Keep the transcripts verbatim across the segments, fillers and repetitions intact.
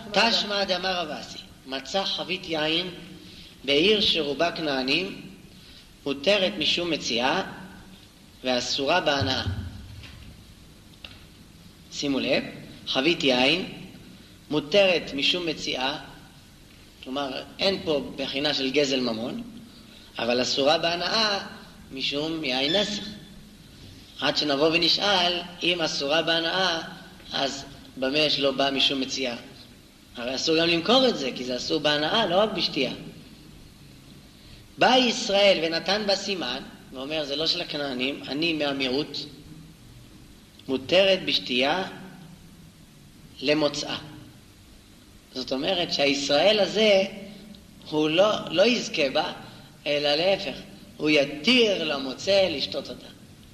תשמע דאמר רב אסי, מצא חבית יין בעיר שרובה כנענים, מותרת משום מציאה ואסורה בהנאה. שימו לב, חבית יין מותרת משום מציאה, כלומר אין פה בחינה של גזל ממון, אבל אסורה בהנאה משום יין נסך. עד שנבוא ונשאל, אם אסורה בהנאה, אז במה יש לא בא משום מציאה? הרי אסור גם למכור את זה, כי זה אסור בהנאה, לא רק בשתייה. בא ישראל ונתן בה סימן, ואומר, זה לא של הכנענים, אני מהמיעוט, מותרת בשתייה למוצאה. זאת אומרת שהישראל הזה, הוא לא, לא יזכה בה, אלא להפך, הוא יתיר למוצא לשתות אותה.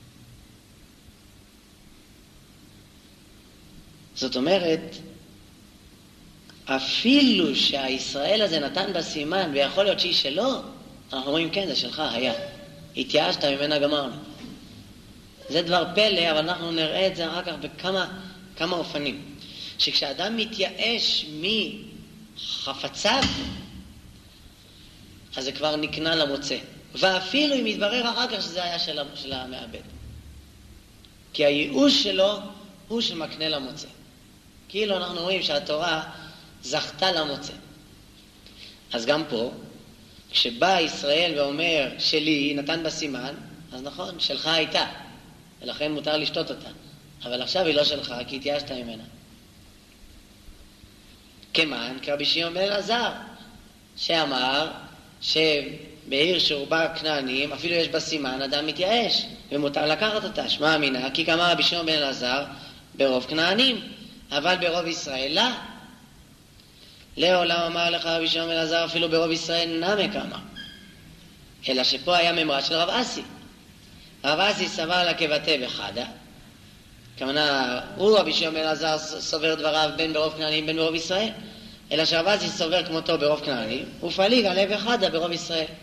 זאת אומרת, אפילו שהישראל הזה נתן בה סימן, ויכול להיות שהיא שלו, אנחנו אומרים, כן, זה שלך, היה. התייאשת ממנה, גמרנו. זה דבר פלא, אבל אנחנו נראה את זה אחר כך בכמה כמה אופנים. שכשאדם מתייאש מחפציו, אז זה כבר נקנה למוצא. ואפילו אם יתברר אחר כך שזה היה של, של המעבד. כי הייאוש שלו הוא שמקנה למוצא. כאילו אנחנו רואים שהתורה זכתה למוצא. אז גם פה, כשבא ישראל ואומר שלי, נתן בה סימן, אז נכון, שלך הייתה, ולכן מותר לשתות אותה. אבל עכשיו היא לא שלך, כי התייאשת ממנה. כמן, כרבי שמעון בן אלעזר, שאמר שבעיר שרובה כנענים, אפילו יש בה סימן, אדם מתייאש, ומותר לקחת אותה. שמע אמינה, כי כאמר רבי שמעון בן אלעזר, ברוב כנענים, אבל ברוב ישראל לא. לעולם אמר לך רבי שמעון בן אלעזר, אפילו ברוב ישראל נמי כאמר. אלא שפה היה ממרה של רב אסי. רב אסי סבר לה כבטא בחדה. כמובן, הוא רבי שמעון בן אלעזר סובר דבריו בין ברוב כנענים בין ברוב ישראל. אלא שרב אסי סובר כמותו ברוב כנענים, ופליג עלי בחדה ברוב ישראל.